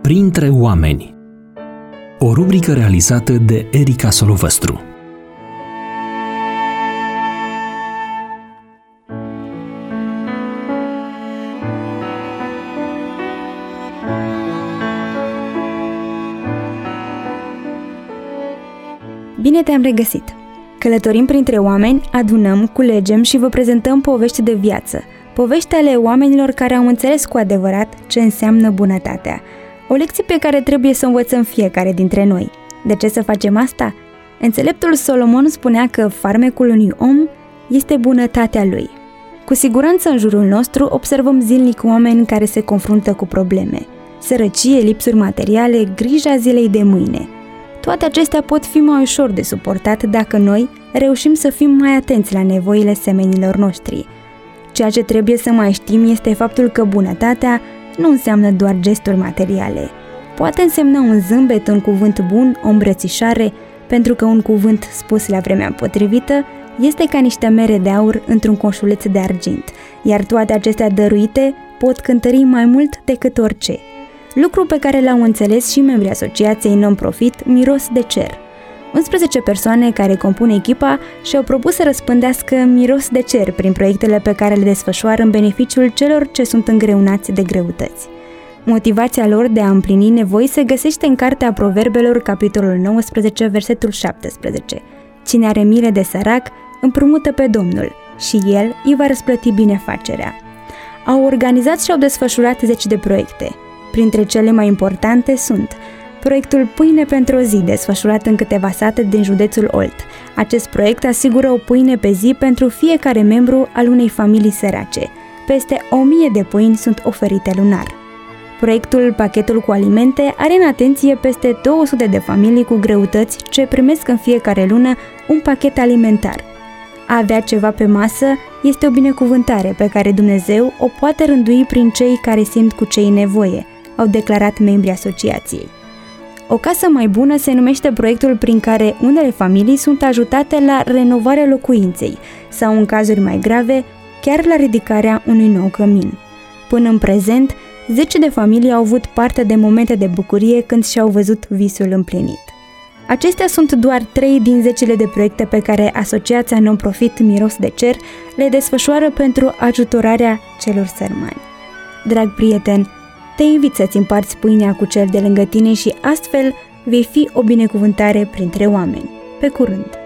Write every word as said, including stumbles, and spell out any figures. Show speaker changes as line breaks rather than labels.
Printre oameni. O rubrică realizată de Erica Solovăstru.
Bine te-am regăsit! Călătorim printre oameni, adunăm, culegem și vă prezentăm povești de viață, povești ale oamenilor care au înțeles cu adevărat ce înseamnă bunătatea. O lecție pe care trebuie să o învățăm fiecare dintre noi. De ce să facem asta? Înțeleptul Solomon spunea că farmecul unui om este bunătatea lui. Cu siguranță în jurul nostru observăm zilnic oameni care se confruntă cu probleme. Sărăcie, lipsuri materiale, grija zilei de mâine. Toate acestea pot fi mai ușor de suportat dacă noi reușim să fim mai atenți la nevoile semenilor noștri. Ceea ce trebuie să mai știm este faptul că bunătatea nu înseamnă doar gesturi materiale. Poate însemna un zâmbet, un cuvânt bun, o îmbrățișare, pentru că un cuvânt spus la vremea potrivită este ca niște mere de aur într-un coșuleț de argint, iar toate acestea dăruite pot cântări mai mult decât orice. Lucru pe care l-au înțeles și membrii asociației non-profit Miros de Cer. unsprezece persoane care compun echipa și-au propus să răspândească miros de cer prin proiectele pe care le desfășoară în beneficiul celor ce sunt îngreunați de greutăți. Motivația lor de a împlini nevoi se găsește în Cartea Proverbelor, capitolul nouăsprezece, versetul șaptesprezece. Cine are milă de sărac, împrumută pe Domnul și El îi va răsplăti binefacerea. Au organizat și au desfășurat zeci de proiecte. Printre cele mai importante sunt proiectul Pâine pentru o zi, desfășurat în câteva sate din județul Olt. Acest proiect asigură o pâine pe zi pentru fiecare membru al unei familii sărace. Peste o mie de pâini sunt oferite lunar. Proiectul Pachetul cu alimente are în atenție peste două sute de familii cu greutăți ce primesc în fiecare lună un pachet alimentar. A avea ceva pe masă este o binecuvântare pe care Dumnezeu o poate rândui prin cei care simt cu cei nevoie, au declarat membrii asociației. O casă mai bună se numește proiectul prin care unele familii sunt ajutate la renovarea locuinței sau, în cazuri mai grave, chiar la ridicarea unui nou cămin. Până în prezent, zece de familii au avut parte de momente de bucurie când și-au văzut visul împlinit. Acestea sunt doar trei din zecile de proiecte pe care asociația non-profit Miros de Cer le desfășoară pentru ajutorarea celor sărmani. Drag prieten, te invit să-ți împarți pâinea cu cel de lângă tine și astfel vei fi o binecuvântare printre oameni. Pe curând!